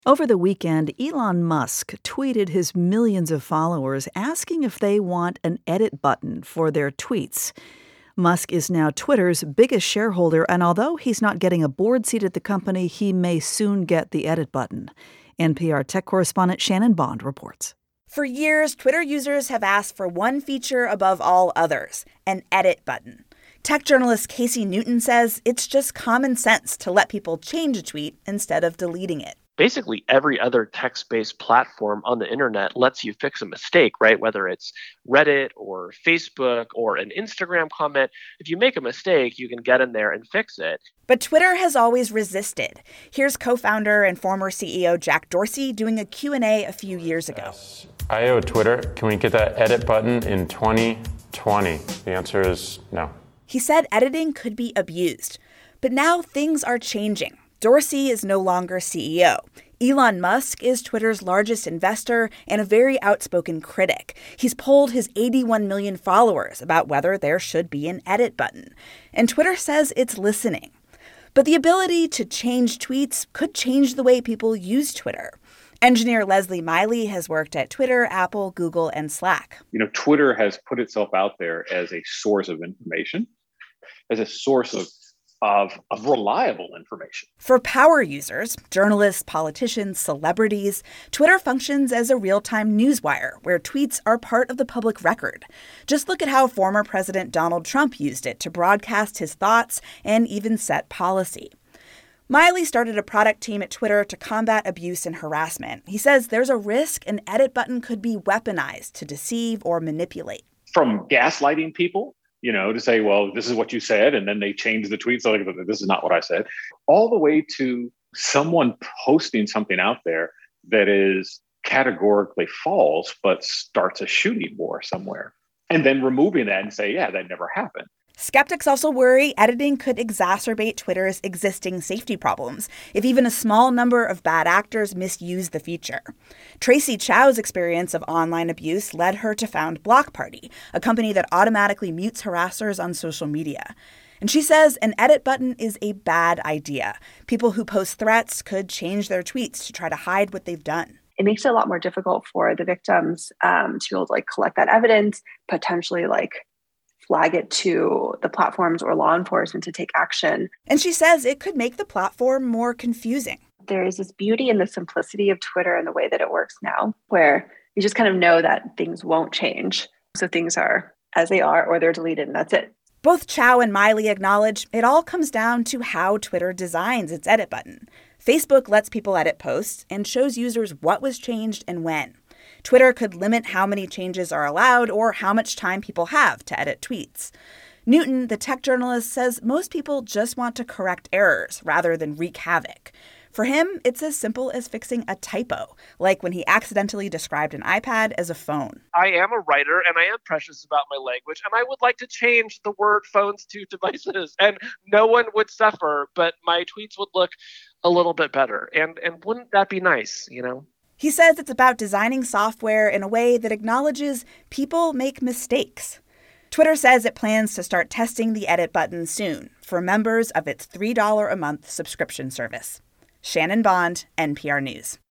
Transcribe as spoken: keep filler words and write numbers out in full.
Over the weekend, Elon Musk tweeted his millions of followers asking if they want an edit button for their tweets. Musk is now Twitter's biggest shareholder, and although he's not getting a board seat at the company, he may soon get the edit button. N P R tech correspondent Shannon Bond reports. For years, Twitter users have asked for one feature above all others, an edit button. Tech journalist Casey Newton says it's just common sense to let people change a tweet instead of deleting it. Basically, every other text-based platform on the internet lets you fix a mistake, right? Whether it's Reddit or Facebook or an Instagram comment, if you make a mistake, you can get in there and fix it. But Twitter has always resisted. Here's co-founder and former C E O Jack Dorsey doing a Q and A a few years ago. Yes. I O Twitter, can we get that edit button in twenty twenty? The answer is no. He said editing could be abused. But now things are changing. Dorsey is no longer C E O. Elon Musk is Twitter's largest investor and a very outspoken critic. He's polled his eighty-one million followers about whether there should be an edit button. And Twitter says it's listening. But the ability to change tweets could change the way people use Twitter. Engineer Leslie Miley has worked at Twitter, Apple, Google, and Slack. You know, Twitter has put itself out there as a source of information, as a source of Of, of reliable information. For power users, journalists, politicians, celebrities, Twitter functions as a real-time newswire where tweets are part of the public record. Just look at how former President Donald Trump used it to broadcast his thoughts and even set policy. Miley started a product team at Twitter to combat abuse and harassment. He says there's a risk an edit button could be weaponized to deceive or manipulate. From gaslighting people, you know, to say, well, this is what you said, and then they change the tweet. So like, this is not what I said. All the way to someone posting something out there that is categorically false, but starts a shooting war somewhere. And then removing that and say, yeah, that never happened. Skeptics also worry editing could exacerbate Twitter's existing safety problems if even a small number of bad actors misuse the feature. Tracy Chow's experience of online abuse led her to found Block Party, a company that automatically mutes harassers on social media. And she says an edit button is a bad idea. People who post threats could change their tweets to try to hide what they've done. It makes it a lot more difficult for the victims um, to be able to like collect that evidence, potentially like flag it to the platforms or law enforcement to take action. And she says it could make the platform more confusing. There is this beauty in the simplicity of Twitter and the way that it works now, where you just kind of know that things won't change. So things are as they are, or they're deleted, and that's it. Both Chow and Miley acknowledge it all comes down to how Twitter designs its edit button. Facebook lets people edit posts and shows users what was changed and when. Twitter could limit how many changes are allowed or how much time people have to edit tweets. Newton, the tech journalist, says most people just want to correct errors rather than wreak havoc. For him, it's as simple as fixing a typo, like when he accidentally described an iPad as a phone. I am a writer, and I am precious about my language, and I would like to change the word phones to devices, and no one would suffer, but my tweets would look a little bit better. And, and wouldn't that be nice, you know? He says it's about designing software in a way that acknowledges people make mistakes. Twitter says it plans to start testing the edit button soon for members of its three dollars a month subscription service. Shannon Bond, N P R News.